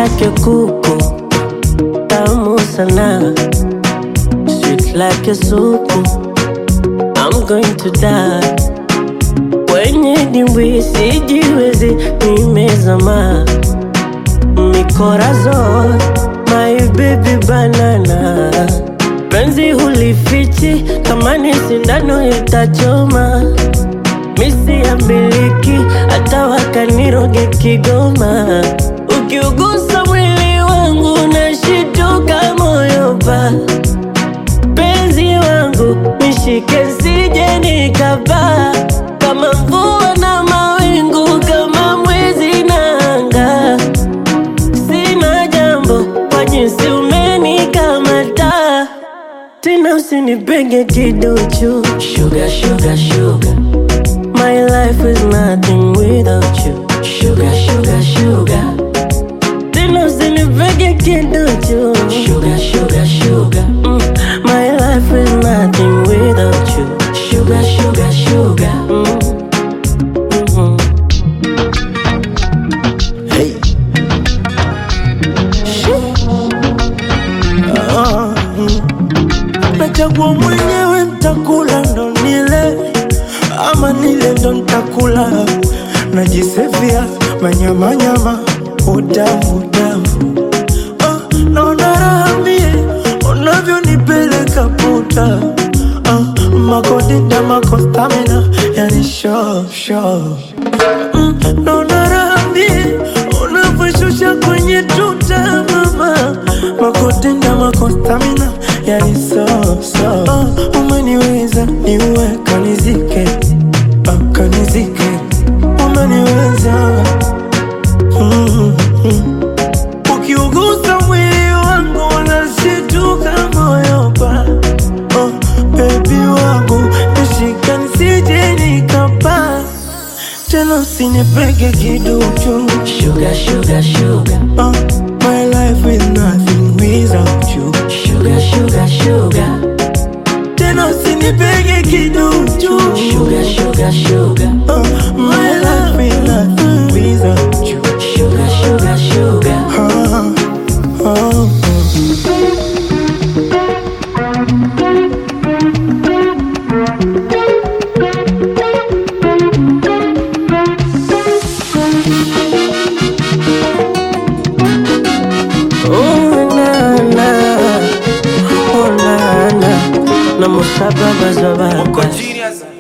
like a kuku, tamu sana, sweet like a supu. I'm going to die. Kwenye dimbwi sijiwezi, nimezama. Mi corazon, my baby banana. Penzi hulifichi, kama ni sindano itachoma. Misi ya miliki, hata wakaniroge Kigoma. Ukiugusa mwili wangu, nashituka moyo pa. Penzi wangu, nishike sije nikapaa. Kama mvua na mawingu, kama mwezi na anga. Sina jambo, kwa jinsi umenikamata. Tena usinipenge kiduchu. Sugar, sugar, sugar. My life is nothing without you. Sugar, sugar, sugar. Tena usinipenge kiduchu. Sugar, sugar, sugar. My life is nothing without you. Sugar, sugar, sugar. Hey. Nachagua mwenyewe nitakula ndo nile, ama nile ndo nitakula. Najisevia manyama nyama, utamu utamu. Naona raha mie unavyonipeleka puta. Makodida makostamina, yani show show. Naona raha mie unavyoshusha kwenye tuta mama. Makodida makostamina, yani so so. Umeniweza niwe kanizike, kanizike. Umeniweza. Ukiugusa mwili wangu unashituka moyo pa. Baby wangu nishika nisije nikapaa. Tena usinipege kiduchu. Sugar, sugar, sugar. My life is nothing without you. Sugar, sugar, sugar. Tena usinipege kiduchu. Sugar, sugar, sugar. My life is nothing without you. Sugar, sugar, sugar. Na musaba bazobaka. Uko genius.